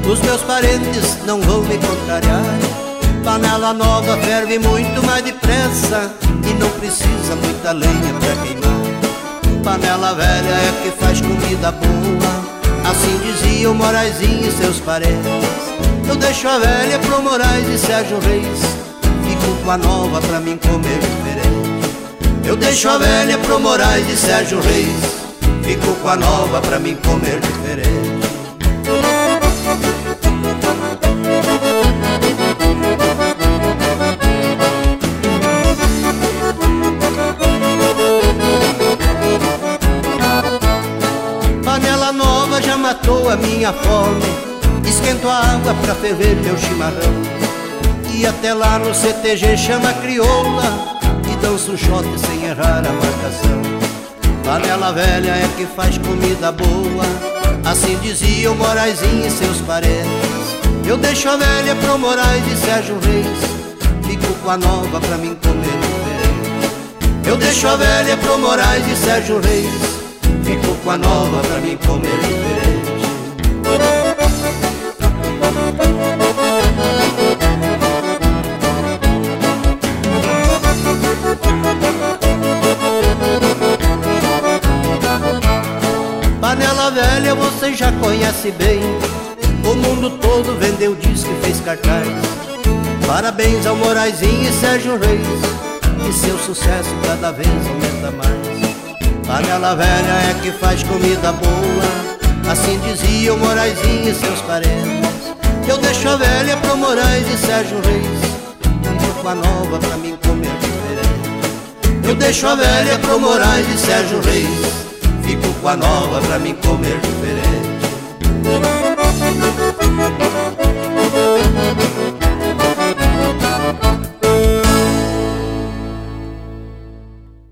Os meus parentes não vão me contrariar. Panela nova ferve muito mais depressa e não precisa muita lenha pra queimar. Panela velha é que faz comida boa, assim dizia o Moraizinho e seus parentes. Eu deixo a velha pro Moraes e Sérgio Reis, fico com a nova pra mim comer diferente. Eu deixo a velha pro Moraes e Sérgio Reis, fico com a nova pra mim comer diferente. Panela nova já matou a minha fome, esquento a água pra ferver meu chimarrão. E até lá no CTG chama a crioula e dança o shot sem errar a marcação. Panela velha é que faz comida boa, assim dizia o Moraizinho e seus parentes. Eu deixo a velha pro Moraes e Sérgio Reis, fico com a nova pra mim comer diferente. Eu deixo a velha pro Moraes e Sérgio Reis, fico com a nova pra mim comer diferente. Panela velha você já conhece bem, o mundo todo vendeu disco e fez cartaz. Parabéns ao Moraizinho e Sérgio Reis, e seu sucesso cada vez aumenta mais. Panela velha é que faz comida boa, assim dizia o Moraizinho e seus parentes. Eu deixo a velha pro Moraes e Sérgio Reis, fico com a nova pra mim comer diferente. Eu deixo a velha pro Moraes e Sérgio Reis, fico com a nova pra mim comer diferente.